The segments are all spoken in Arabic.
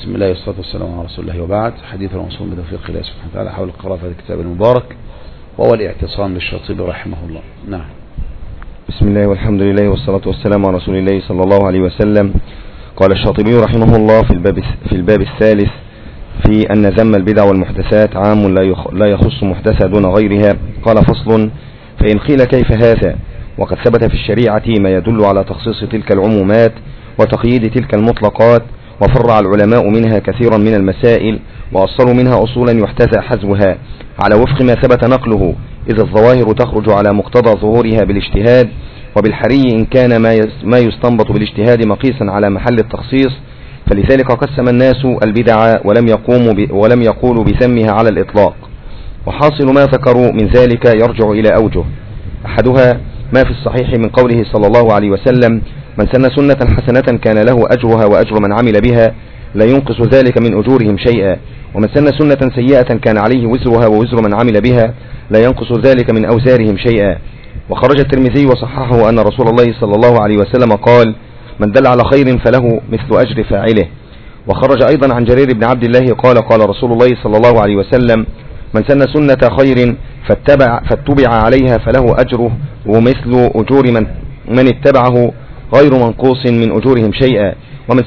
بسم الله والصلاة والسلام على رسول الله، وبعد. حديث الموصول بتوفيق الله سبحانه وتعالى حول القراءة في هذا الكتاب المبارك، وهو الاعتصام للشاطبي رحمه الله. نعم. بسم الله والحمد لله والصلاة والسلام على رسول الله صلى الله عليه وسلم. قال الشاطبي رحمه الله في الباب الثالث في أن ذم البدع والمحدثات عام لا يخص محدثة دون غيرها. قال: فصل: فإن قيل كيف هذا وقد ثبت في الشريعة ما يدل على تخصيص تلك العمومات وتقييد تلك المطلقات، وفرع العلماء منها كثيرا من المسائل، وأصلوا منها أصولا يحتذى حذوها على وفق ما ثبت نقله، إذ الظواهر تخرج على مقتضى ظهورها بالاجتهاد، وبالحري إن كان ما يستنبط بالاجتهاد مقيسا على محل التخصيص. فلذلك قسم الناس البدع ولم يقولوا بذمها على الإطلاق. وحاصل ما ذكروا من ذلك يرجع إلى أوجه: أحدها ما في الصحيح من قوله صلى الله عليه وسلم: من سن سنة حسنة كان له أجرها وأجر من عمل بها لا ينقص ذلك من أجورهم شيئا، ومن سن سنة سيئة كان عليه وزرها ووزر من عمل بها لا ينقص ذلك من أوزارهم شيئا. وخرج الترمذي وصححه أن رسول الله صلى الله عليه وسلم قال: من دل على خير فله مثل أجر فاعله. وخرج أيضا عن جرير بن عبد الله قال: قال رسول الله صلى الله عليه وسلم: من سن سنة خير فاتبع عليها فله أجره ومثل أجور من اتبعه غير منقوص من أجورهم شيئا، ومن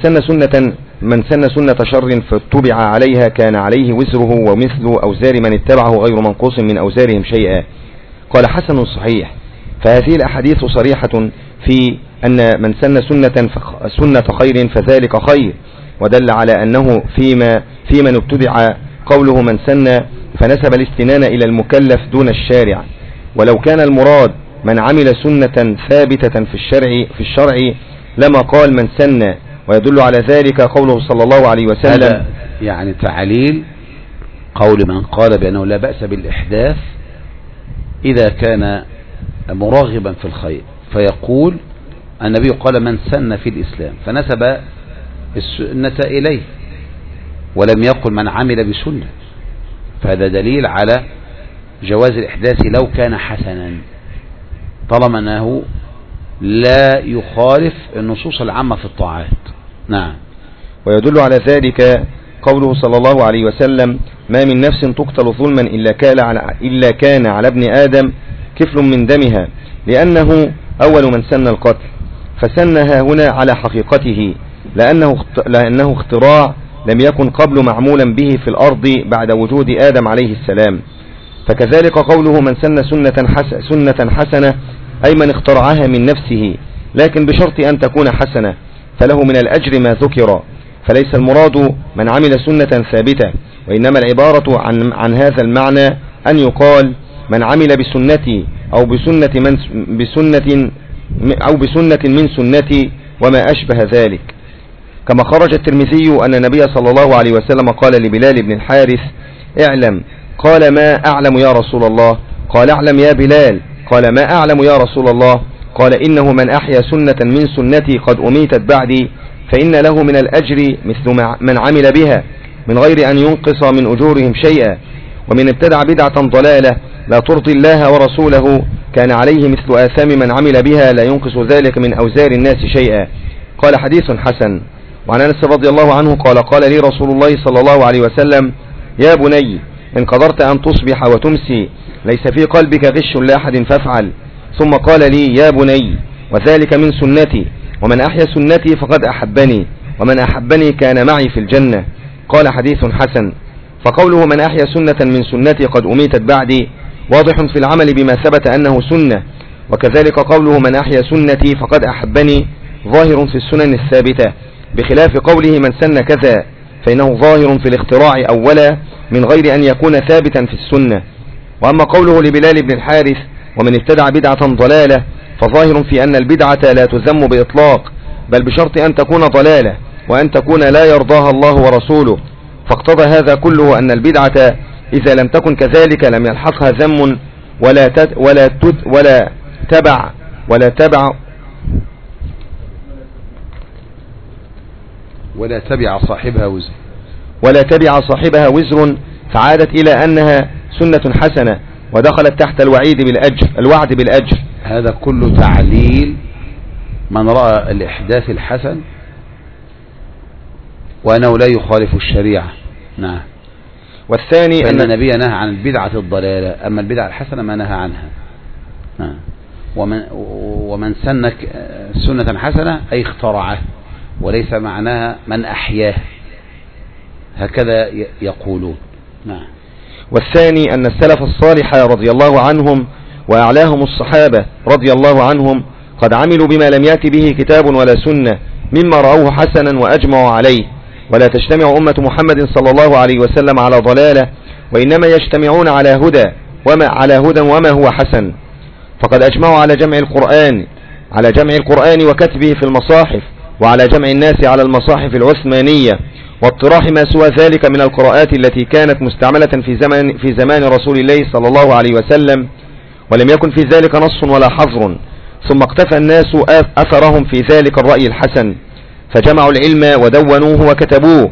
سن سنة شر فاتبع عليها كان عليه وزره ومثل أوزار من اتبعه غير منقوص من أوزارهم شيئا. قال: حسن صحيح. فهذه الأحاديث صريحة في أن من سن سنة خير فذلك خير، ودل على أنه في من ابتدع قوله من سن فنسب الاستنان إلى المكلف دون الشارع. ولو كان المراد من عمل سنة ثابتة في الشرع لما قال من سن، ويدل على ذلك قوله صلى الله عليه وسلم. هذا يعني تعليل قول من قال بأنه لا بأس بالإحداث إذا كان مرغبا في الخير، فيقول النبي قال من سن في الإسلام فنسب السنة إليه، ولم يقل من عمل بسنة، فهذا دليل على جواز الإحداث لو كان حسنا، طالما أنه لا يخالف النصوص العامة في الطاعات. نعم. ويدل على ذلك قوله صلى الله عليه وسلم: ما من نفس تقتل ظلما إلا كان على ابن آدم كفل من دمها، لأنه أول من سن القتل، فسنها هنا على حقيقته لأنه اختراع لم يكن قبل معمولا به في الأرض بعد وجود آدم عليه السلام. فكذلك قوله من سن سنة حسنة أي من اخترعها من نفسه، لكن بشرط أن تكون حسنة، فله من الأجر ما ذكر، فليس المراد من عمل سنة ثابتة، وإنما العبارة عن هذا المعنى أن يقال من عمل بسنتي أو بسنة من سنتي وما أشبه ذلك. كما خرج الترمذي أن النبي صلى الله عليه وسلم قال لبلال بن الحارث: اعلم. قال: ما أعلم يا رسول الله؟ قال: اعلم يا بلال. قال: ما أعلم يا رسول الله؟ قال: إنه من أحيا سنة من سنتي قد أميتت بعدي فإن له من الأجر مثل من عمل بها من غير أن ينقص من أجورهم شيئا، ومن ابتدع بدعة ضلالة لا ترضي الله ورسوله كان عليه مثل آثام من عمل بها لا ينقص ذلك من أوزار الناس شيئا. قال: حديث حسن. وعن أنس رضي الله عنه قال: قال لي رسول الله صلى الله عليه وسلم: يا بني إن قدرت أن تصبح وتمسي ليس في قلبك غش لأحد فافعل. ثم قال لي: يا بني وذلك من سنتي، ومن أحيا سنتي فقد أحبني، ومن أحبني كان معي في الجنة. قال: حديث حسن. فقوله من أحيا سنة من سنتي قد أميتت بعدي واضح في العمل بما ثبت أنه سنة، وكذلك قوله من أحيا سنتي فقد أحبني ظاهر في السنن الثابتة، بخلاف قوله من سن كذا فإنه ظاهر في الاختراع أولا من غير أن يكون ثابتا في السنة. وأما قوله لبلال بن الحارث: ومن ابتدع بدعة ضلالة، فظاهر في أن البدعة لا تذم بإطلاق، بل بشرط أن تكون ضلالة وأن تكون لا يرضاها الله ورسوله. فاقتضى هذا كله أن البدعة إذا لم تكن كذلك لم يلحقها ذم ولا تبع صاحبها وزر، فعادت إلى أنها سنة حسنة ودخلت تحت الوعد بالأجر. هذا كله تعليل من رأى الإحداث الحسن وأنه لا يخالف الشريعة. نعم. والثاني فإن النبي نهى عن البدعة الضلالة، أما البدعة الحسنة ما نهى عنها. نعم. ومن سن سنة حسنة أي اخترعه، وليس معناها من أحياه، هكذا يقولون. نعم. والثاني أن السلف الصالح رضي الله عنهم وأعلاهم الصحابة رضي الله عنهم قد عملوا بما لم يأت به كتاب ولا سنة مما رأوه حسنا وأجمعوا عليه، ولا تجتمع أمة محمد صلى الله عليه وسلم على ضلالة، وإنما يجتمعون على هدى وما هو حسن. فقد أجمعوا على جمع القرآن وكتبه في المصاحف، وعلى جمع الناس على المصاحف العثمانية، واطراح ما سوى ذلك من القراءات التي كانت مستعملة في زمان رسول الله صلى الله عليه وسلم، ولم يكن في ذلك نص ولا حظر. ثم اقتفى الناس أثرهم في ذلك الرأي الحسن، فجمعوا العلم ودونوه وكتبوه.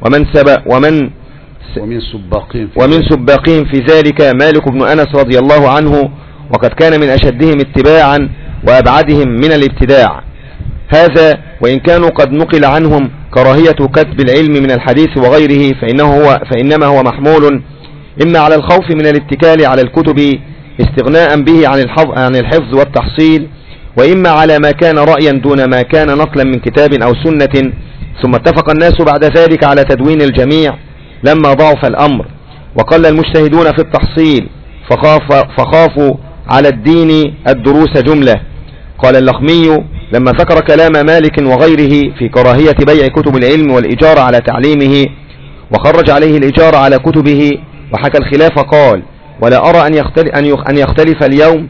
ومن سباقهم في ذلك مالك بن أنس رضي الله عنه، وقد كان من أشدهم اتباعا وأبعدهم من الابتداع. هذا وإن كانوا قد نقل عنهم كراهية كتب العلم من الحديث وغيره، فإنما هو محمول إما على الخوف من الاتكال على الكتب استغناء به عن الحفظ والتحصيل، وإما على ما كان رأيا دون ما كان نقلا من كتاب أو سنة. ثم اتفق الناس بعد ذلك على تدوين الجميع لما ضعف الأمر وقل المجتهدون في التحصيل، فخافوا على الدين الدروس جملة. قال اللخمي لما ذكر كلام مالك وغيره في كراهية بيع كتب العلم والإجارة على تعليمه، وخرج عليه الإجارة على كتبه وحكى الخلاف، قال ولا أرى أن يختلف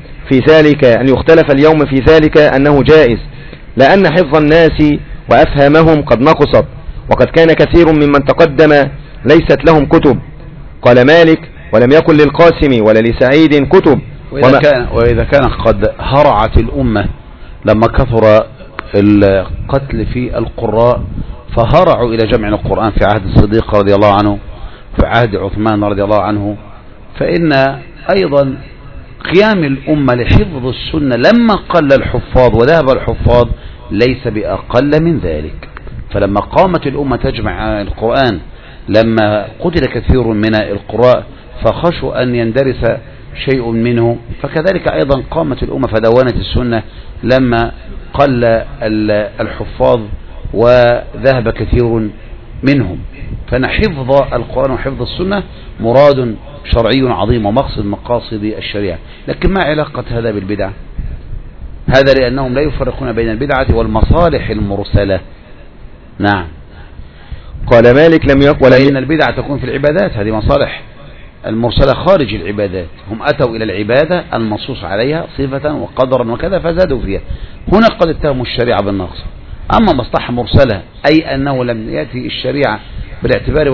اليوم في ذلك أنه جائز، لأن حفظ الناس وأفهامهم قد نقصت، وقد كان كثير ممن تقدم ليست لهم كتب. قال مالك ولم يكن للقاسم ولا لسعيد كتب. وإذا كان قد هرعت الأمة لما كثر القتل في القراء فهرعوا إلى جمع القرآن في عهد الصديق رضي الله عنه، في عهد عثمان رضي الله عنه، فإن أيضا قيام الأمة لحفظ السنة لما قل الحفاظ وذهب الحفاظ ليس بأقل من ذلك. فلما قامت الأمة تجمع القرآن لما قتل كثير من القراء فخشوا أن يندرس شيء منه، فكذلك أيضا قامت الأمة فدونت السنة لما قل الحفاظ وذهب كثير منهم. فإن حفظ القرآن وحفظ السنة مراد شرعي عظيم ومقصد مقاصد الشريعة. لكن ما علاقة هذا بالبدع؟ هذا لأنهم لا يفرقون بين البدعة والمصالح المرسلة. نعم. قال مالك لم يقل لأن البدعة تكون في العبادات، هذه مصالح المرسلة خارج العبادات، هم أتوا إلى العبادة المنصوص عليها صفة وقدرا وكذا فزادوا فيها، هنا قد اتهموا الشريعة بالنقص. أما مصلحة مرسلة أي أنه لم يأتي الشريعة بالاعتبار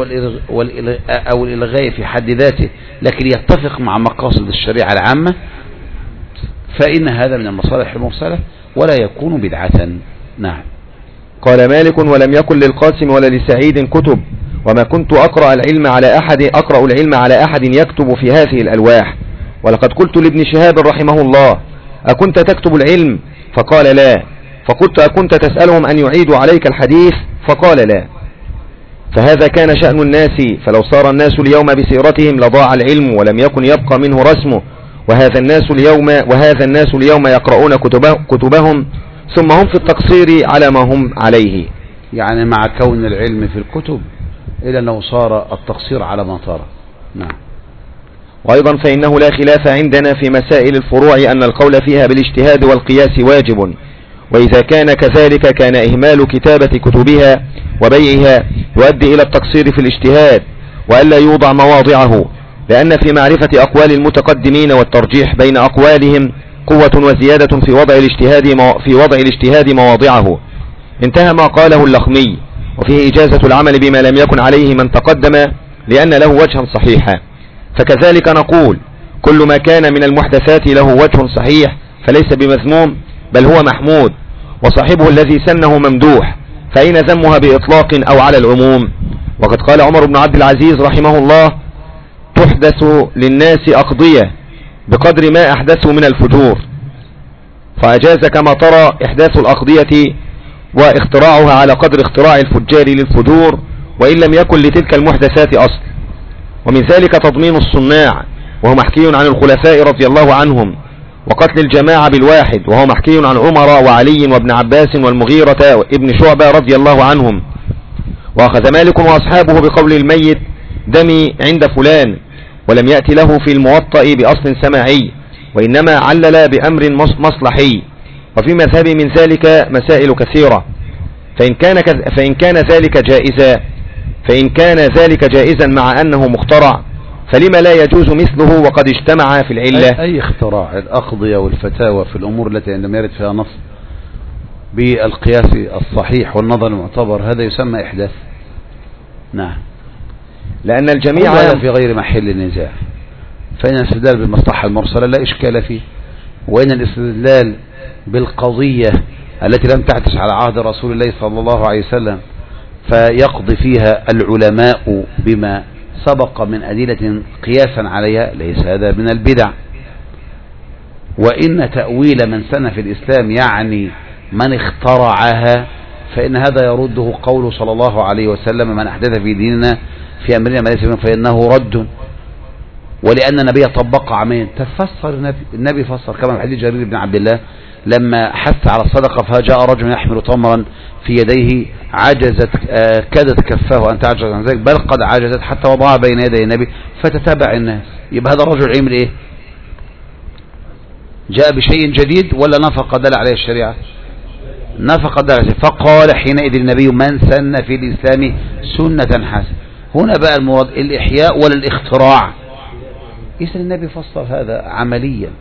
أو الإلغاء في حد ذاته، لكن يتفق مع مقاصد الشريعة العامة، فإن هذا من المصالح المرسلة ولا يكون بدعة. نعم. قال مالك ولم يكن للقاسم ولا لسعيد كتب، وما كنت أقرأ العلم على أحد يكتب في هذه الألواح. ولقد قلت لابن شهاب رحمه الله أكنت تكتب العلم؟ فقال لا. فقلت أكنت تسألهم أن يعيدوا عليك الحديث؟ فقال لا. فهذا كان شأن الناس، فلو صار الناس اليوم بسيرتهم لضاع العلم ولم يكن يبقى منه رسمه، وهذا الناس اليوم يقرؤون كتبهم ثم هم في التقصير على ما هم عليه. يعني مع كون العلم في الكتب إلى أنه صار التقصير على ما طار. نعم. وأيضا فإنه لا خلاف عندنا في مسائل الفروع أن القول فيها بالاجتهاد والقياس واجب، وإذا كان كذلك كان إهمال كتابة كتبها وبيعها يؤدي إلى التقصير في الاجتهاد وألا يوضع مواضعه، لأن في معرفة أقوال المتقدمين والترجيح بين أقوالهم قوة وزيادة في وضع الاجتهاد مواضعه. انتهى ما قاله اللخمي، وفيه إجازة العمل بما لم يكن عليه من تقدم لأن له وجها صحيحا. فكذلك نقول كل ما كان من المحدثات له وجه صحيح فليس بمذموم بل هو محمود، وصاحبه الذي سنه ممدوح، فأين ذمها بإطلاق أو على العموم؟ وقد قال عمر بن عبد العزيز رحمه الله تحدث للناس أقضية بقدر ما أحدثوا من الفجور، فأجاز كما ترى إحداث الأقضية واختراعها على قدر اختراع الفجار للفجور، وإن لم يكن لتلك المحدثات أصل. ومن ذلك تضمين الصناع وهو محكي عن الخلفاء رضي الله عنهم، وقتل الجماعة بالواحد وهو محكي عن عمر وعلي وابن عباس والمغيرة ابن شعبة رضي الله عنهم. وأخذ مالك وأصحابه بقول الميت دمي عند فلان، ولم يأتي له في الموطأ بأصل سماعي، وإنما علل بأمر مصلحي. وفي مذهبي من ذلك مسائل كثيرة، فإن كان ذلك جائزا مع أنه مخترع، فلما لا يجوز مثله وقد اجتمع في العلة؟ أي اختراع، الأقضية والفتاوى في الأمور التي عندما يرد فيها نص بالقياس الصحيح والنظر المعتبر، هذا يسمى إحداث. نعم، لأن الجميع في غير محل النزاع. فإن الاستدلال بالمصلحة المرسلة لا إشكال فيه، وإن الاستدلال بالقضية التي لم تحدث على عهد رسول الله صلى الله عليه وسلم فيقضي فيها العلماء بما سبق من أدلة قياسا عليها، ليس هذا من البدع. وإن تأويل من سن في الإسلام يعني من اخترعها، فإن هذا يرده قوله صلى الله عليه وسلم: من أحدث في ديننا في أمرنا ما ليس منه فإنه رد. ولأن النبي طبق عامين، تفسر النبي فسر، كما في حديث جرير بن عبد الله لما حث على الصدقة فجاء رجل يحمل تمرا في يديه عجزت كادت كفاه أن تعجز عن ذلك، بل قد عجزت حتى وضعها بين يدي النبي فتتابع الناس. يبقى هذا الرجل عمل إيه؟ جاء بشيء جديد ولا نفق دل عليه الشريعة؟ نفق دل عليه. فقال حينئذ النبي: من سن في الإسلام سنة حسنة. هنا بقى المراد الإحياء ولا الاختراع؟ إذن النبي فسر هذا عمليا.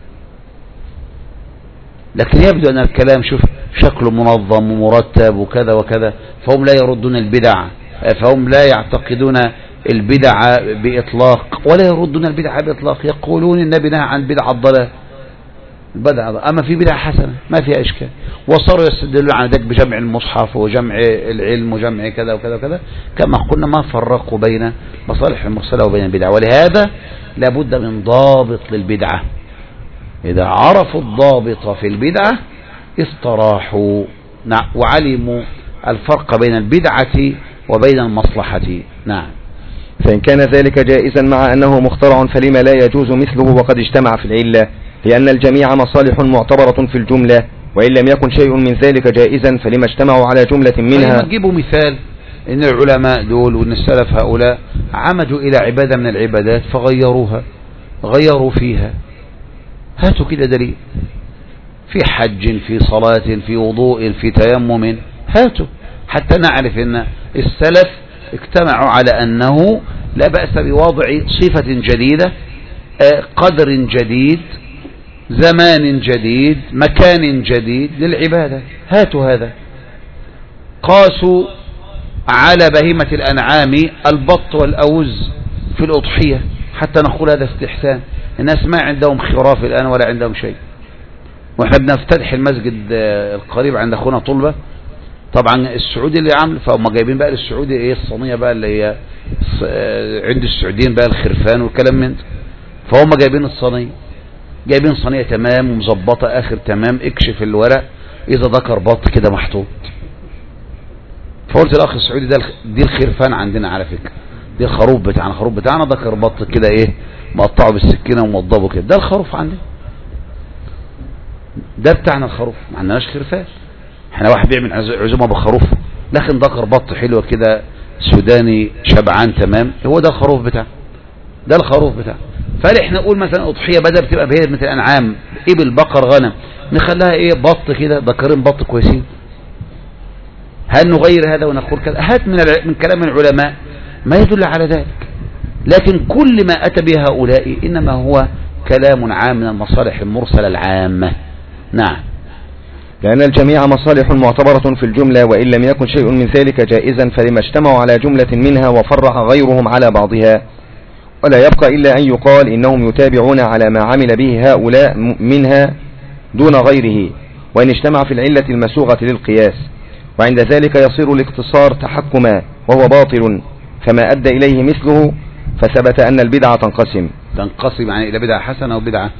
لكن يبدو أن الكلام شوف شكله منظم ومرتب وكذا وكذا، فهم لا يردون البدع، فهم لا يعتقدون البدع بإطلاق ولا يردون البدع بإطلاق، يقولون النبي نهى عن بدع الضلال، أما في بدع حسنة ما فيها إشكال. وصاروا يستدلون على ذلك بجمع المصحف وجمع العلم وجمع كذا وكذا وكذا، كما قلنا ما فرقوا بين مصالح المرسلة وبين البدع. ولهذا لابد من ضابط للبدعة، إذا عرفوا الضابط في البدعة استراحوا وعلموا الفرق بين البدعة وبين المصلحة. نعم. فإن كان ذلك جائزا مع أنه مخترع، فلما لا يجوز مثله وقد اجتمع في العلة؟ لأن الجميع مصالح معتبرة في الجملة، وإن لم يكن شيء من ذلك جائزا فلما اجتمعوا على جملة منها. نجيبوا مثال إن العلماء دول وإن السلف هؤلاء عمدوا إلى عبادة من العبادات فغيروها، غيروا فيها. هاتوا كده دليل في حج، في صلاة، في وضوء، في تيمم، هاتوا حتى نعرف ان السلف اجتمعوا على انه لا بأس بوضع صفة جديدة، قدر جديد، زمان جديد، مكان جديد للعبادة. هاتوا هذا. قاسوا على بهيمة الأنعام البط والأوز في الأضحية حتى نقول هذا استحسان. الناس ما عندهم خراف الآن ولا عندهم شيء، واحنا بنفتتح المسجد القريب عند اخونا طلبة. طبعا السعودي اللي عامل، فهم جايبين بقى للسعودي ايه الصينيه بقى اللي هي عند السعوديين بقى الخرفان والكلام من ده، فهم جايبين الصينيه، جايبين صينيه تمام ومظبطه اخر تمام، اكشف الورق اذا ذكر بط كده محطوط. فقلت الاخ السعودي ده دي الخرفان عندنا على فكره، دي الخروف بتاعنا، الخروف بتاعنا ذكر بط كده ايه مقطعه بالسكينه وموضبه كده، ده الخروف عندنا، ده بتاعنا الخروف، ما عندناش خرفان. احنا واحد بيعمل عزومه بخروف، لكن ذكر بط حلوه كده سوداني شبعان تمام، هو ده الخروف بتاعنا، ده الخروف بتاعنا. فاحنا نقول مثلا اضحيه بدل بتبقى بهي مثل الانعام، ابل، بقر، غنم، نخليها ايه بط كده، ذكرين بط كويسين. هل نغير هذا ونقول كذا؟ هات من كلام العلماء ما يدل على ذلك، لكن كل ما اتى به هؤلاء انما هو كلام عام من المصالح المرسله العامه. نعم. لأن الجميع مصالح معتبرة في الجملة، وإن لم يكن شيء من ذلك جائزا فلما اجتمعوا على جملة منها وفرح غيرهم على بعضها. ولا يبقى إلا أن يقال إنهم يتابعون على ما عمل به هؤلاء منها دون غيره، وإن اجتمع في العلة المسوغة للقياس، وعند ذلك يصير الاقتصار تحكما وهو باطل، فما أدى إليه مثله، فثبت أن البدعة تنقسم يعني إلى بدعة حسنة وبدعة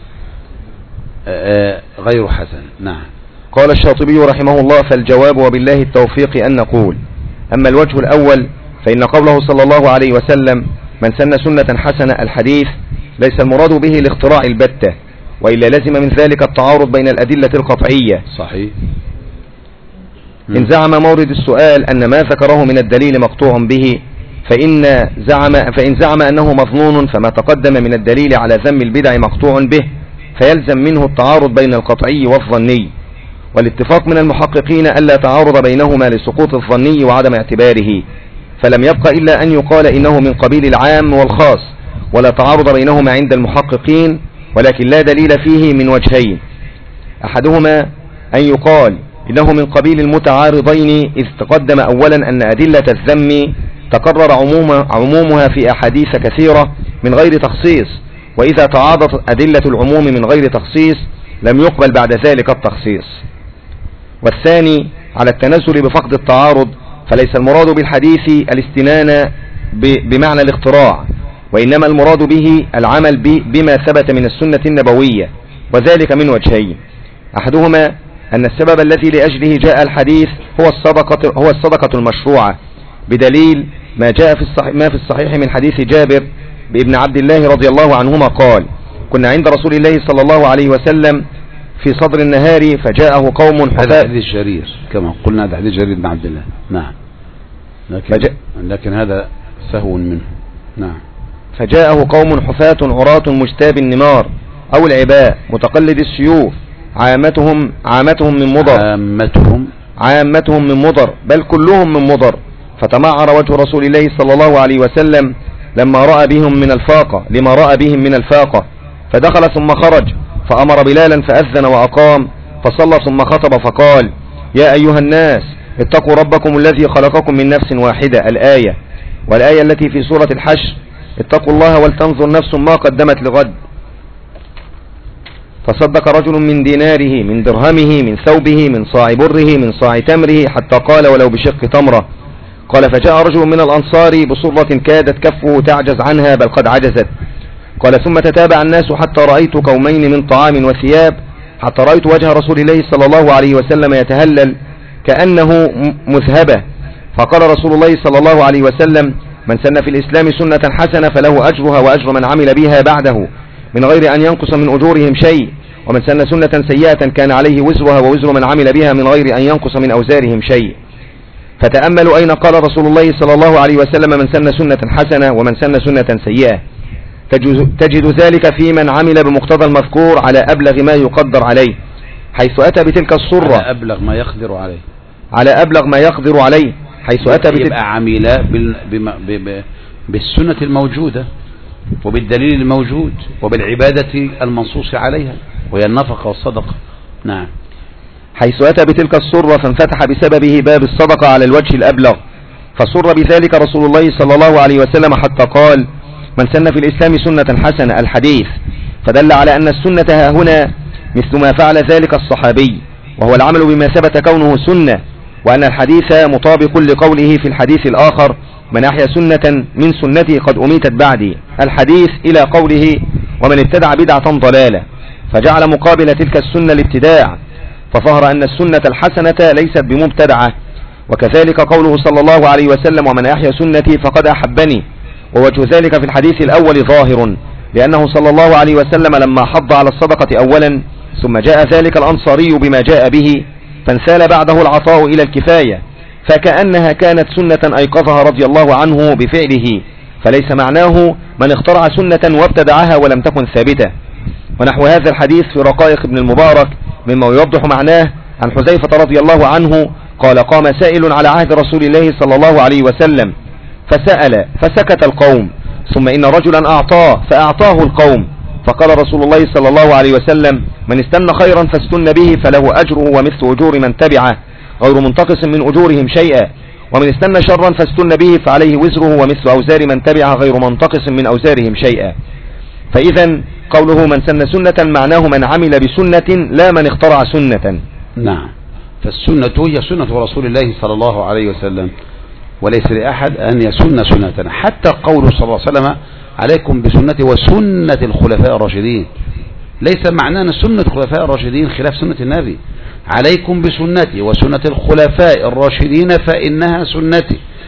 غير حسن. نعم. قال الشاطبي رحمه الله: فالجواب وبالله التوفيق أن نقول: أما الوجه الأول فإن قوله صلى الله عليه وسلم من سن سنة حسنة الحديث ليس المراد به الاختراع البتة، وإلا لزم من ذلك التعارض بين الأدلة القطعية. صحيح. إن زعم مورد السؤال أن ما ذكره من الدليل مقطوع به فإن زعم أنه مظنون فما تقدم من الدليل على ذم البدع مقطوع به، فيلزم منه التعارض بين القطعي والظني، والاتفاق من المحققين ألا تعارض بينهما لسقوط الظني وعدم اعتباره، فلم يبق إلا أن يقال إنه من قبيل العام والخاص، ولا تعارض بينهما عند المحققين، ولكن لا دليل فيه من وجهين: أحدهما أن يقال إنه من قبيل المتعارضين، إذ تقدم أولا أن أدلة الذم تقرر عمومها في أحاديث كثيرة من غير تخصيص، وإذا تعارضت أدلة العموم من غير تخصيص لم يقبل بعد ذلك التخصيص. والثاني على التنزل بفقد التعارض، فليس المراد بالحديث الاستنان بمعنى الاختراع، وإنما المراد به العمل بما ثبت من السنة النبوية، وذلك من وجهين: أحدهما أن السبب الذي لأجله جاء الحديث هو الصدقة المشروعة، بدليل ما في الصحيح من حديث جابر بابن عبد الله رضي الله عنهما قال: كنا عند رسول الله صلى الله عليه وسلم في صدر النهار فجاءه قوم هذا حديث جرير كما قلنا، هذا حديث جرير بن عبد الله. نعم. لكن هذا سهو منه. نعم. فجاءه قوم حفاة عراة مجتاب النمار أو العباء متقلد السيوف، عامتهم من مضر بل كلهم من مضر، فتمعر وجه رسول الله صلى الله عليه وسلم لما رأى بهم من الفاقة، فدخل ثم خرج، فأمر بلالا فأذن وأقام، فصلى ثم خطب فقال: يا أيها الناس اتقوا ربكم الذي خلقكم من نفس واحدة، الآية. والآية التي في سورة الحشر: اتقوا الله ولتنظر نفس ما قدمت لغد. فصدق رجل من ديناره، من درهمه، من ثوبه، من صاع بره، من صاع تمره، حتى قال: ولو بشق تمرة. قال: فجاء رجل من الأنصار بصرة كادت كفه تعجز عنها بل قد عجزت. قال: ثم تتابع الناس حتى رأيت كومين من طعام وثياب، حتى رأيت وجه رسول الله صلى الله عليه وسلم يتهلل كأنه مذهبة. فقال رسول الله صلى الله عليه وسلم: من سن في الإسلام سنة حسنة فله أجرها وأجر من عمل بها بعده من غير أن ينقص من أجورهم شيء، ومن سن سنة سيئة كان عليه وزرها ووزر من عمل بها من غير أن ينقص من أوزارهم شيء. فتأملوا أين قال رسول الله صلى الله عليه وسلم من سن سنة حسنة ومن سن سنة سيئة. تجد ذلك في من عمل بمقتضى المذكور على أبلغ ما يقدر عليه، حيث أتى بتلك الصرة على أبلغ ما يقدر عليه حيث أتى يبقى عمل بالسنة الموجودة وبالدليل الموجود وبالعبادة المنصوص عليها وهي النفقة والصدقة. نعم. حيث أتى بتلك الصرة فانفتح بسببه باب الصدقة على الوجه الأبلغ، فصر بذلك رسول الله صلى الله عليه وسلم حتى قال: من سن في الإسلام سنة حسنة، الحديث. فدل على أن السنة ها هنا مثل ما فعل ذلك الصحابي، وهو العمل بما ثبت كونه سنة، وأن الحديث مطابق لقوله في الحديث الآخر: من أحيا سنة من سنتي قد أميتت بعدي، الحديث إلى قوله: ومن ابتدع بدعة ضلالة، فجعل مقابل تلك السنة الابتداع، فظهر أن السنة الحسنة ليست بمبتدعة. وكذلك قوله صلى الله عليه وسلم: ومن أحيا سنتي فقد أحبني، ووجه ذلك في الحديث الأول ظاهر، لأنه صلى الله عليه وسلم لما حض على الصدقة أولا ثم جاء ذلك الأنصاري بما جاء به فانسال بعده العطاء إلى الكفاية، فكأنها كانت سنة أيقظها رضي الله عنه بفعله، فليس معناه من اخترع سنة وابتدعها ولم تكن ثابتة. ونحو هذا الحديث في رقائق ابن المبارك مما يوضح معناه عن حذيفة رضي الله عنه قال: قام سائل على عهد رسول الله صلى الله عليه وسلم فسأل فسكت القوم، ثم إن رجلا أعطاه فأعطاه القوم، فقال رسول الله صلى الله عليه وسلم: من استنى خيرا فاستن به فله أجره ومثل أجور من تبعه غير منتقص من أجورهم شيئا، ومن استنى شرا فاستن به فعليه وزره ومثل أوزار من تبعه غير منتقص من أوزارهم شيئا. فإذا قوله من سن سنة معناه من عمل بسنة لا من اخترع سنة. نعم. فالسنة هي سنة رسول الله صلى الله عليه وسلم، وليس لأحد أن يسن سنة. حتى قوله صلى الله عليه وسلم: عليكم بسنتي وسنة الخلفاء الراشدين، ليس معنانا سنة الخلفاء الراشدين خلاف سنة النبي. عليكم بسنتي وسنة الخلفاء الراشدين فإنها سنتي،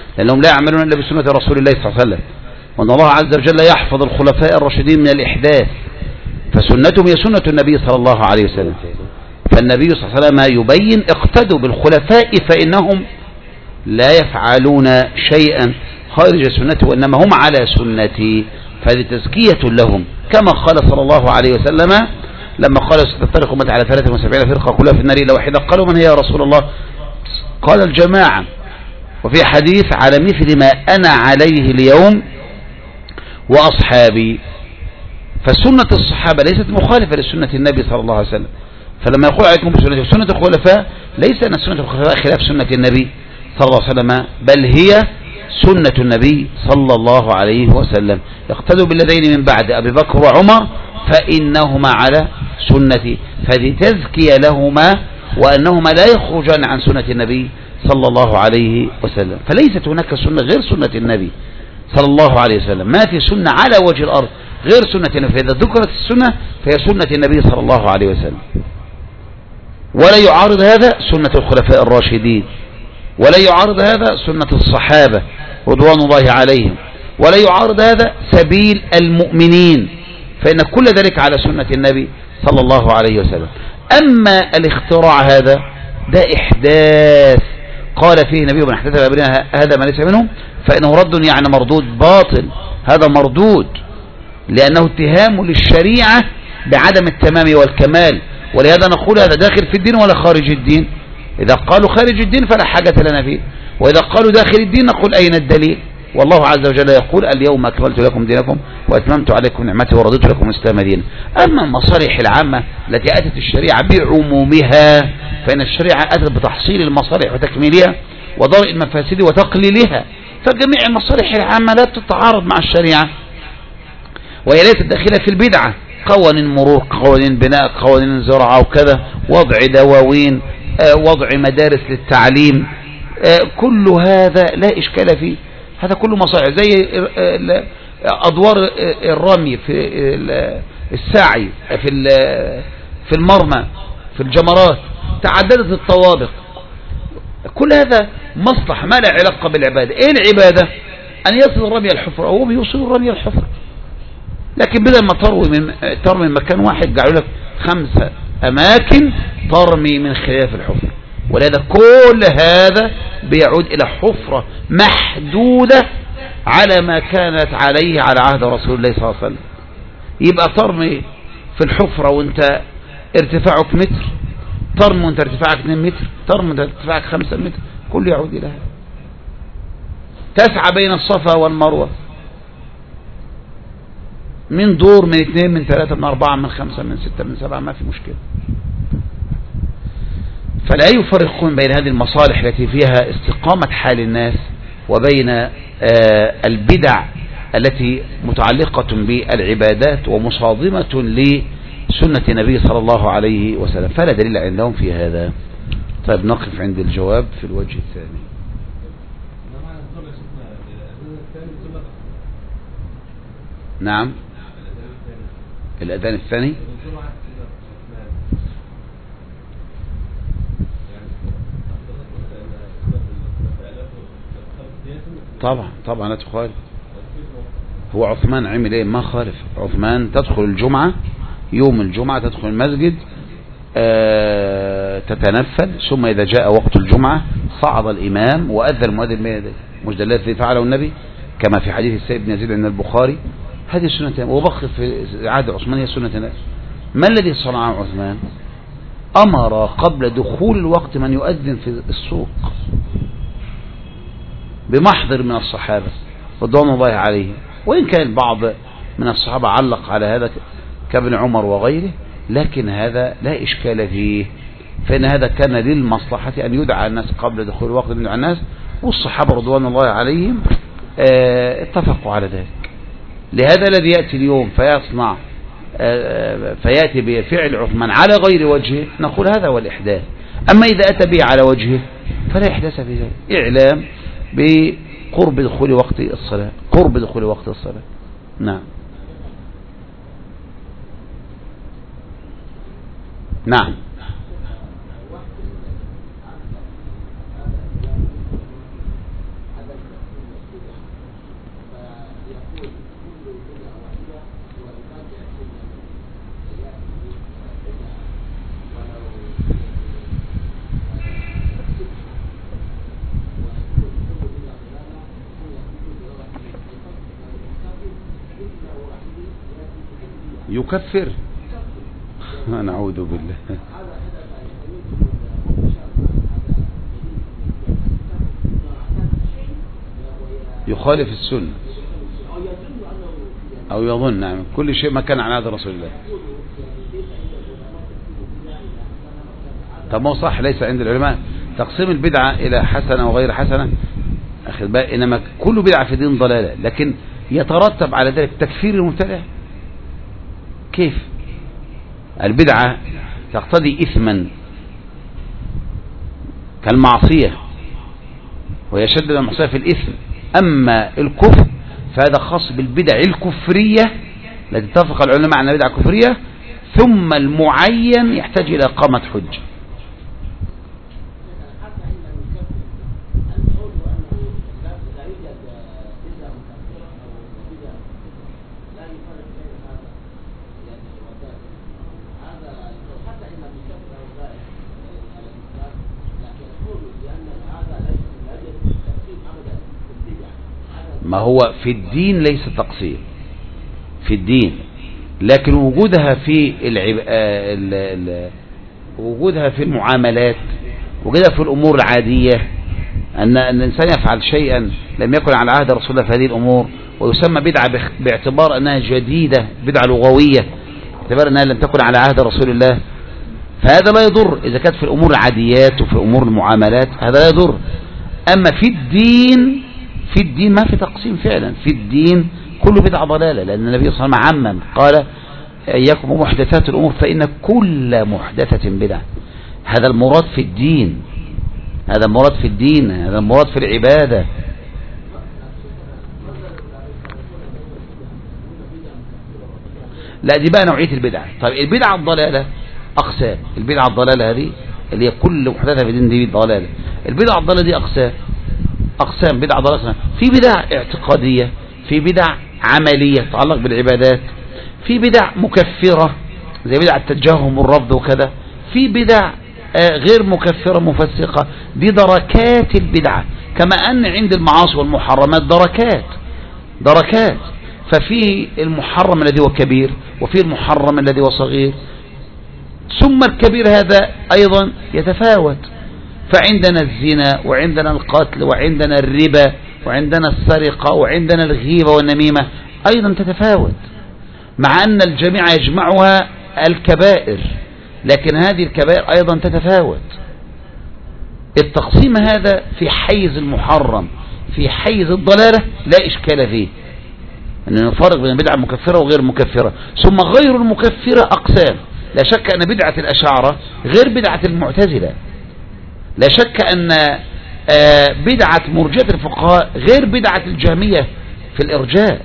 لأنهم لا يعملون إلا بسنة رسول الله صلى الله عليه وسلم، وأن الله عز وجل يحفظ الخلفاء الراشدين من الإحداث، فسنتهم هي سنة النبي صلى الله عليه وسلم. فالنبي صلى الله عليه وسلم يبين اقتدوا بالخلفاء فإنهم لا يفعلون شيئا خارج سنته وإنما هم على سنتي، فهذه تزكية لهم، كما قال صلى الله عليه وسلم لما قال ستفترق أمتي على 73 فرقة كلها في النار إلا واحدة، قالوا من هي يا رسول الله؟ قال الجماعة. وفي حديث على مثل ما أنا عليه اليوم وأصحابي، فسنة الصحابة ليست مخالفة لسنة النبي صلى الله عليه وسلم. فلما يقول عليكم بسنة وسنة الخلفاء، ليس أن سنة الخلفاء خلاف سنة النبي صلى الله عليه وسلم، بل هي سنة النبي صلى الله عليه وسلم. اقتدوا بالذين من بعد أبي بكر وعمر فإنهما على سنتي، فهذه تزكية لهما وأنهما لا يخرجان عن سنة النبي صلى الله عليه وسلم. فليست هناك سنة غير سنة النبي صلى الله عليه وسلم، ما في سنة على وجه الأرض غير سنة النبي، فإذا ذكرت السنة فهي سنة النبي صلى الله عليه وسلم. ولا يعارض هذا سنة الخلفاء الراشدين، ولا يعارض هذا سنة الصحابة رضوان الله عليهم، ولا يعارض هذا سبيل المؤمنين، فإن كل ذلك على سنة النبي صلى الله عليه وسلم. أما الاختراع هذا ده إحداث قال فيه النبي من احدث بأمرنا هذا ما ليس منه فإنه رد، يعني مردود باطل، هذا مردود لأنه اتهام للشريعة بعدم التمام والكمال. ولهذا نقول هذا داخل في الدين ولا خارج الدين؟ إذا قالوا خارج الدين فلا حاجة لنا فيه، وإذا قالوا داخل الدين نقول أين الدليل؟ والله عز وجل يقول اليوم أكملت لكم دينكم وأتممت عليكم نعمتي ورضيت لكم الإسلام دينا. أما المصالح العامة التي أتت الشريعة بعمومها فإن الشريعة أتت بتحصيل المصالح وتكميلها ودرء المفاسد وتقليلها، فجميع المصالح العامة لا تتعارض مع الشريعة، وهي ليست داخلة في البدعة، قوانين مرور، قوانين بناء، قوانين زراعة وكذا، وضع دواوين، وضع مدارس للتعليم، كل هذا لا إشكال فيه، هذا كله مصالح. زي أدوار الرمي في السعي في المرمى في الجمرات، تعددت الطوابق، كل هذا مصلح ما لا علاقة بالعبادة. ايه العبادة؟ ان يصل الرمي الحفرة، هو بيوصل الرمي الحفرة، لكن بدل ما ترمي من مكان واحد جعلوا لك 5 أماكن ترمي من خلاف الحفرة، ولهذا كل هذا بيعود إلى حفرة محدودة على ما كانت عليه على عهد رسول الله صلى الله عليه وسلم. يبقى ترمي في الحفرة وانت ارتفاعك متر، ترمي وانت ارتفاعك 2 متر، ترمي وانت ارتفاعك 5 متر، كل يعود إلى هذا. تسعى بين الصفا والمروة من دور، من 2، من 3، من 4، من 5، من 6، من 7، ما في مشكلة. فلا يفرقون بين هذه المصالح التي فيها استقامة حال الناس وبين البدع التي متعلقة بالعبادات ومصادمة لسنة النبي صلى الله عليه وسلم، فلا دليل عندهم في هذا. طيب نقف عند الجواب في الوجه الثاني. نعم، الأذان الثاني طبعا لا تخالف. هو عثمان عمل ايه؟ ما خالف. عثمان تدخل الجمعة، يوم الجمعة تدخل المسجد تتنفل، ثم إذا جاء وقت الجمعة صعد الإمام وأذن المؤذن مش ده الذي فعله النبي كما في حديث السيد بن يزيد عند البخاري. هذه سنة، وبخ في عهد عثمان هي سنة الناس. ما الذي صنعه عثمان؟ أمر قبل دخول الوقت من يؤذن في السوق بمحضر من الصحابة رضوان الله عليهم، وإن كان بعض من الصحابة علق على هذا كابن عمر وغيره، لكن هذا لا إشكال فيه، فإن هذا كان للمصلحة أن يدعى الناس قبل دخول الوقت، من يدعى الناس، والصحابة رضوان الله عليهم اتفقوا على ذلك. لهذا الذي يأتي اليوم فيصنع فيأتي بفعل عثمان على غير وجهه نقول هذا هو الإحداث. أما إذا أتى به على وجهه فلا إحداث في ذلك. إعلام بقرب دخول وقت الصلاة، قرب دخول وقت الصلاة. نعم نعم. يكفر. نعوذ بالله. يخالف السنة أو يظن، نعم، كل شيء ما كان عن هذا رسول الله. طب ما هو صح، ليس عند العلماء تقسيم البدعة إلى حسنة وغير حسنة، أخذ بقى، إنما كل بدعة في دين ضلالة، لكن يترتب على ذلك تكفير المبتدع. كيف؟ البدعة تقتضي إثما كالمعصية، ويشدد المعصية في الإثم. أما الكفر فهذا خاص بالبدع الكفرية التي اتفق العلماء على بدعة كفرية، ثم المعين يحتاج إلى إقامة حجة. ما هو في الدين ليس تقصير في الدين، لكن وجودها في وجودها في المعاملات، وجودها في الأمور العادية، أن الإنسان يفعل شيئا لم يكن على عهد رسول الله في هذه الأمور ويسمى بدعة باعتبار أنها جديدة، بدعة لغوية باعتبار أنها لم تكن على عهد رسول الله، فهذا لا يضر. إذا كانت في الأمور العاديات وفي أمور المعاملات هذا لا يضر. أما في الدين ما في تقسيم فعلا. في الدين كل بدعة ضلالة، لأن النبي صلى الله عليه وسلم عمم قال إياكم ومحدثات الأمور فإن كل محدثة بدعة. هذا المراد في الدين، هذا المراد في الدين، هذا المراد في العبادة. لا، دي بقى نوعية البدعة. طيب البدعة الضلالة أقسام. البدعة الضلالة هذه اللي هي كل محدثة في الدين دي ضلالة. البدعة الضلالة دي أقسام بدعة ضلالة. في بدع اعتقادية، في بدع عملية تتعلق بالعبادات، في بدع مكفرة زي بدع التجهم والرفض وكذا، في بدع غير مكفرة مفسقة. دي دركات البدعة، كما أن عند المعاصي والمحرمات دركات. ففي المحرم الذي هو كبير، وفي المحرم الذي هو صغير، ثم الكبير هذا أيضا يتفاوت. فعندنا الزنا، وعندنا القتل، وعندنا الربا، وعندنا السرقة، وعندنا الغيبة والنميمة، أيضا تتفاوت، مع أن الجميع يجمعها الكبائر، لكن هذه الكبائر أيضا تتفاوت. التقسيم هذا في حيز المحرم، في حيز الضلالة لا إشكال فيه، أن نفرق بين بدعة مكفرة وغير مكفرة. ثم غير المكفرة أقسام. لا شك أن بدعة الأشاعرة غير بدعة المعتزلة، لا شك أن بدعة مرجئة الفقهاء غير بدعة الجهمية في الإرجاء،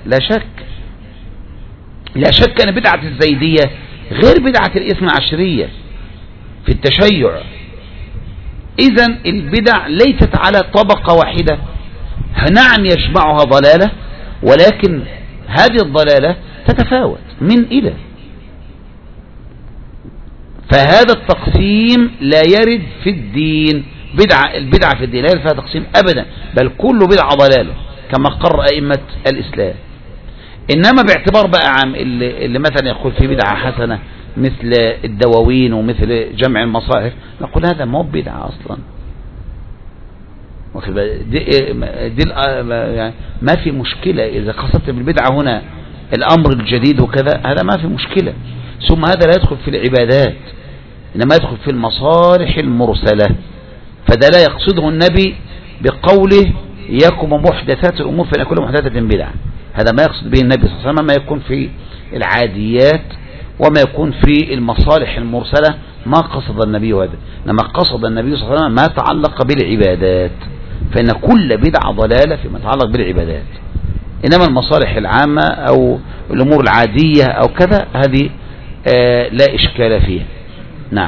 لا شك أن بدعة الزيدية غير بدعة الاثنى عشرية في التشيع. إذن البدع ليست على طبقة واحدة. نعم يجمعها ضلالة، ولكن هذه الضلالة تتفاوت من إلى. فهذا التقسيم لا يرد في الدين. البدعة في الدين لا يرد فيها تقسيم أبدا، بل كل بدعة ضلالة كما قرر أئمة الإسلام. إنما باعتبار بقى عام اللي مثلا يقول في بدعة حسنة مثل الدواوين ومثل جمع المصاحف، نقول هذا ما هو بدعة أصلا. يعني ما في مشكلة إذا قصدت بالبدعة هنا الأمر الجديد وكذا، هذا ما في مشكلة. ثم هذا لا يدخل في العبادات، إنما يدخل في المصالح المرسلة. فده لا يقصده النبي بقوله إياكم محدثات الأمور فإن كل محدثة بدعة. هذا ما يقصد به النبي صلى الله عليه وسلم، ما يكون في العاديات وما يكون في المصالح المرسلة ما قصد النبي هذا. لما قصد النبي صلى الله عليه وسلم ما تعلق بالعبادات، فإن كل بدعة ضلالة فيما يتعلق بالعبادات. إنما المصالح العامة أو الأمور العادية أو كذا هذه لا إشكال فيها. نعم.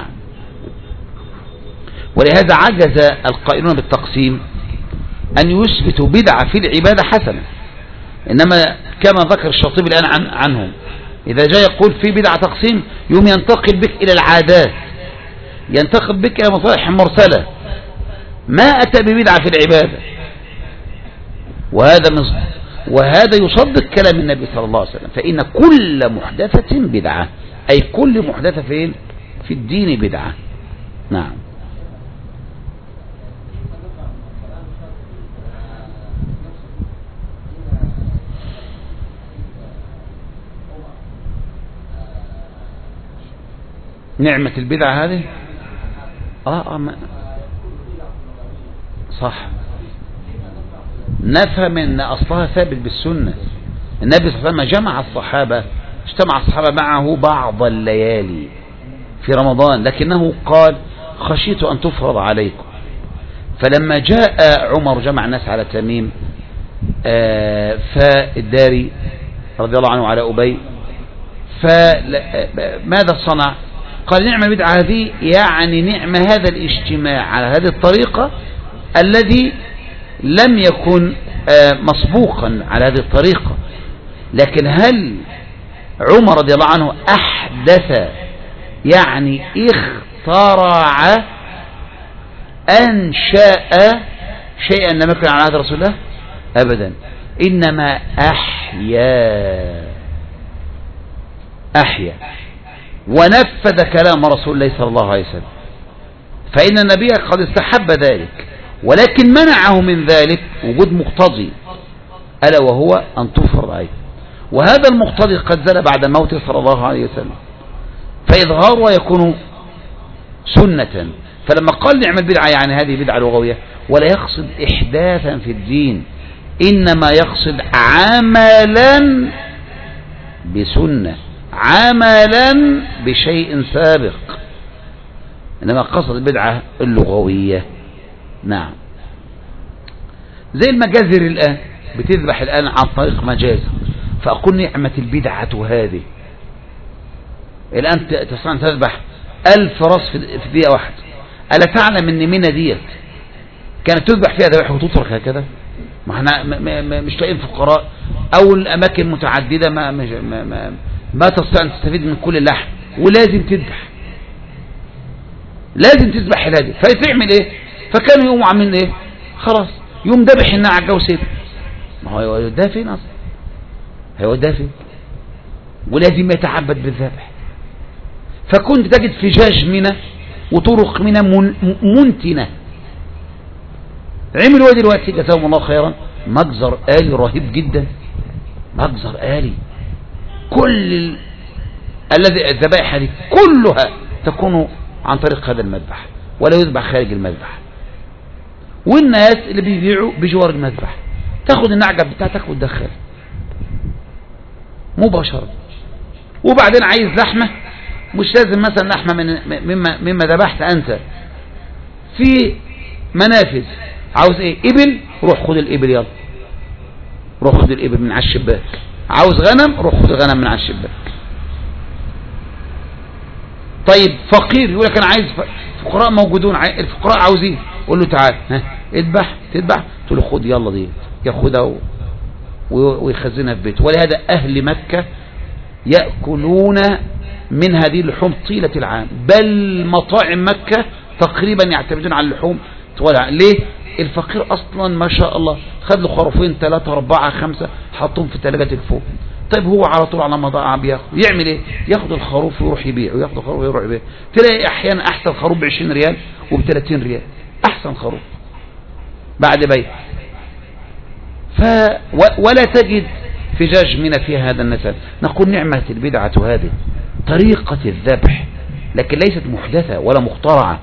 ولهذا عجز القائلون بالتقسيم أن يثبتوا بدعة في العبادة حسنة، إنما كما ذكر الشاطبي الآن عنهم، إذا جاء يقول في بدعة تقسيم يوم ينتقل بك إلى العادات، ينتقل بك إلى مصالح مرسلة، ما أتى ببدعة في العبادة. وهذا يصدق كلام النبي صلى الله عليه وسلم، فإن كل محدثة بدعة، أي كل محدثة في الدين بدعة. نعم. نعمة البدعة هذه صح، نفهم ان اصلها ثابت بالسنة. النبي صلى الله عليه وسلم اجتمع الصحابة معه بعض الليالي في رمضان، لكنه قال خشيت ان تفرض عليكم. فلما جاء عمر جمع الناس على تميم فالداري رضي الله عنه على أبي، فماذا صنع؟ قال نعم البدعة هذه، يعني نعم هذا الاجتماع على هذه الطريقة الذي لم يكن مسبوقا على هذه الطريقة. لكن هل عمر رضي الله عنه أحدث، يعني اخترع، أنشأ شيئا لم يكن على هذا رسول الله؟ أبدا، إنما أحيا ونفذ كلام رسول الله صلى الله عليه وسلم. فإن النبي قد استحب ذلك، ولكن منعه من ذلك وجود مقتضي، ألا وهو أن تفرض عليه، وهذا المقتضي قد زال بعد موته صلى الله عليه وسلم، فإظهاره يكون سنة. فلما قال نعم البدعة يعني هذه بدعة لغوية، ولا يقصد إحداثا في الدين، إنما يقصد عملا بسنة، عملا بشيء سابق، إنما قصد البدعة اللغوية. نعم. زي المجازر الآن، بتذبح الآن عن طريق مجاز، فأقول نعمة البدعة هذه. الآن تستطيع أن تذبح 1000 راس في دقيقة واحدة. ألا تعلم أن منى ديت كانت تذبح فيها ذبائح وتترك هكذا؟ ما احنا مش لاقيين فقراء أو الأماكن متعددة ما تستطيع أن تستفيد من كل اللحم، ولازم تذبح، لازم تذبح الهدي. فيتعمل ايه؟ فكانوا يقوموا عاملين ايه؟ خلاص يوم ذبح النعجة وسيب. ما هو يوديها فين اصلا؟ هيوديها فين؟ ولازم يتعبد بالذبح. فكنت تجد فجاج منى وطرق منى منتنة. عملوا دلوقتي جزاهم الله خيرا مجزر آلي رهيب جدا، مجزر آلي، كل الذبائح هذه كلها تكون عن طريق هذا المذبح، ولا يذبح خارج المذبح. والناس اللي بيبيعوا بجوار المذبح تاخد النعجة بتاعتك وتدخل مباشرة. وبعدين عايز لحمة، مش لازم مثلا لحمة مما ذبحت أنت في منافذ. عاوز ايه؟ إبل، روح خد الإبل، يلا روح خد الإبل من على الشباك. عاوز غنم، روح خد الغنم من على الشباك. طيب فقير يقول لك انا عايز، فقراء موجودون، الفقراء عاوزين، قول له تعال اذبح، تذبح، تقول له خد يلا دي، ياخدها ويخزنها في بيته. ولهذا اهل مكة يأكلون من هذه اللحوم طيلة العام، بل مطاعم مكة تقريبا يعتمدون على اللحوم طوال العام. ليه؟ الفقير اصلا ما شاء الله خد له خروفين 3 4 5 حطهم في ثلاجة الفوق. طيب هو على طول على مضاعة بياخد، يعمل ايه؟ ياخد الخروف ويروح يبيع، وياخد الخروف ويروح يبيع. تلاقي احيانا احسن خروف ب20 ريال وب30 ريال، احسن خروف بعد بيع. ولا تجد فجاج منى في هذا النسل. نقول نعمة البدعة هذه طريقة الذبح، لكن ليست محدثة ولا مخترعة.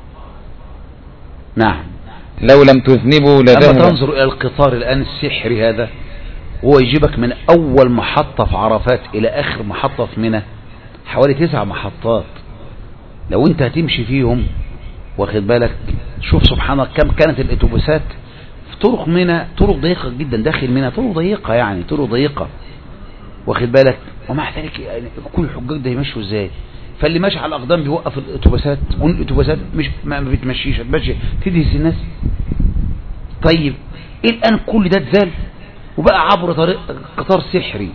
نعم. لو لم تذنبوا لذهب. أما تنظر إلى القطار الآن السحري هذا، هو يجيبك من أول محطة في عرفات إلى آخر محطة في منى، حوالي 9 محطات. لو أنت هتمشي فيهم واخد بالك، شوف سبحان الله كم كانت الأتوبيسات في طرق منى، طرق ضيقة جدا داخل منى، طرق ضيقة يعني طرق ضيقة واخد بالك. ومع ذلك يعني كل الحجاج ده يمشوا ازاي؟ فاللي ماشي على الأقدام بيوقف الأتوبيسات، والأتوبيسات مش ما بتمشيش، تمشي تدهس الناس. طيب الآن كل ده اتزال، وبقى عبر طريق قطار سحري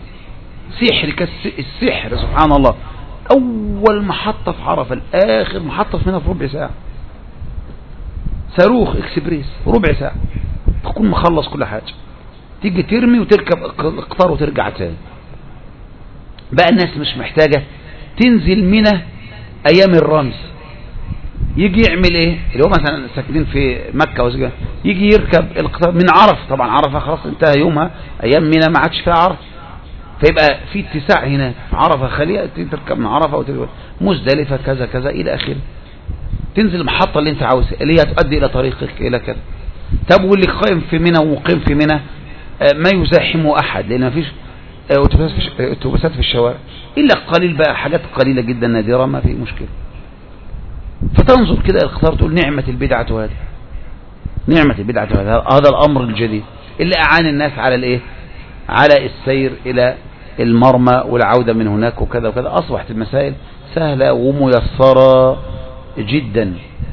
السحر سبحان الله. اول محطة في عرفة الاخر محطة منها في ربع ساعة، صاروخ اكسبريس ربع ساعة تكون مخلص كل حاجة، تيجي ترمي وتركب القطار وترجع تاني. بقى الناس مش محتاجة تنزل منى ايام الرمز، يجي يعمل ايه اللي هو مثلا ساكنين في مكة وزجا، يجي يركب القطار من عرفة. طبعا عرفة خلاص انتهى يومها، ايام منى ما عادش فيها عرفة، فيبقى في اتساع هناك في عرفة خالية، تركب من عرفة وتركب مزدلفة كذا كذا الى اخره، تنزل المحطة اللي انت عاوزها اللي هي تؤدي الى طريقك الى كذا. طب واللي قائم في منى ومقيم في منى ما يزاحمه احد، لان ما فيش اتوبيسات في الشوارع الا قليل، بقى حاجات قليلة جدا نادرة ما في مشكلة. فتنظر كده القطار تقول نعمة البدعة هذه، نعمة البدعة هذا الامر الجديد اللي اعان الناس على الايه، على السير الى المرمى والعودة من هناك وكذا وكذا. اصبحت المسائل سهلة وميسرة جدا،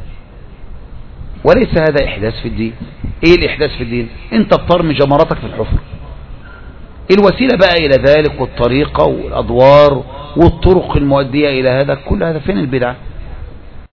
وليس هذا احداث في الدين. ايه الاحداث في الدين؟ انت بترمي جمراتك في الحفر، الوسيلة بقى الى ذلك والطريقة والادوار والطرق المؤدية الى هذا، كل هذا فين البدعة؟